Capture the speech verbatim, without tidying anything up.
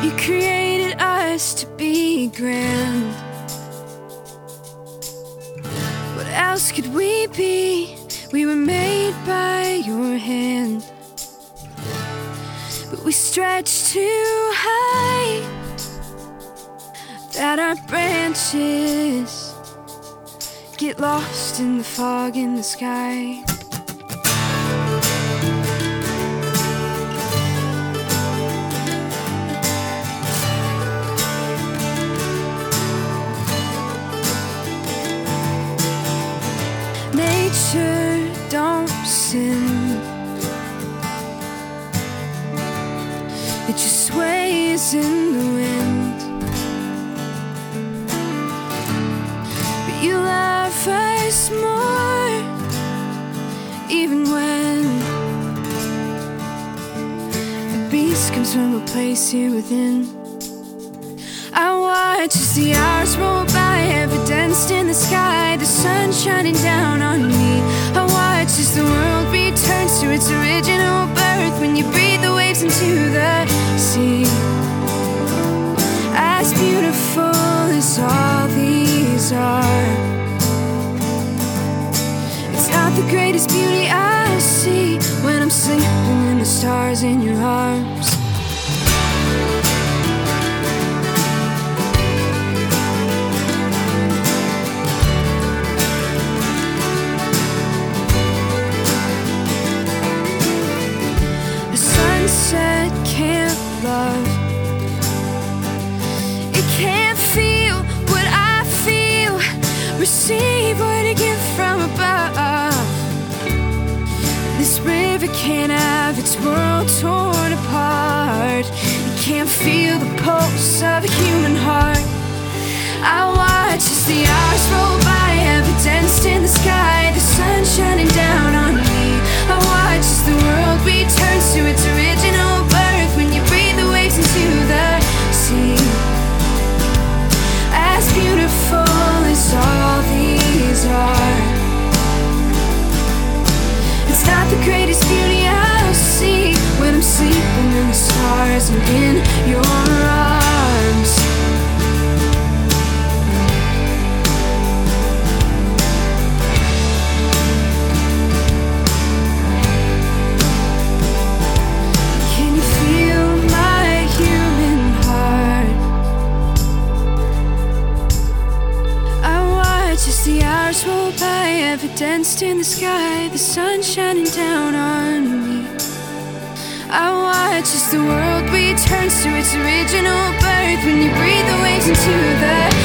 You created us to be grand. What else could we be? We were made by your hand. But we stretch too high that our branches get lost in the fog in the sky. Nature don't sin, it just sways in the wind. But you love us more, even when the beast comes from a place here within. I watch as the hours roll by, evidenced in the sky, the sun shining down on me. I watch as the world returns to its original birth when you breathe the waves into the sea. As beautiful as all these are, it's not the greatest beauty I see when I'm sleeping in the stars in your arms. Sunset can't love, it can't feel what I feel, receive what I give from above. This river can't have its world torn apart, it can't feel the pulse of a human heart. I watch as the hours roll by, evidenced in the sky, the sun shining down on me. I watch as the world returns to its original birth when you breathe the waves into the sea. As beautiful as all these are, it's not the greatest beauty I'll see when I'm sleeping in the stars and in your arms. As the hours roll by, evidenced in the sky, the sun shining down on me. I watch as the world returns to its original birth when you breathe the waves into the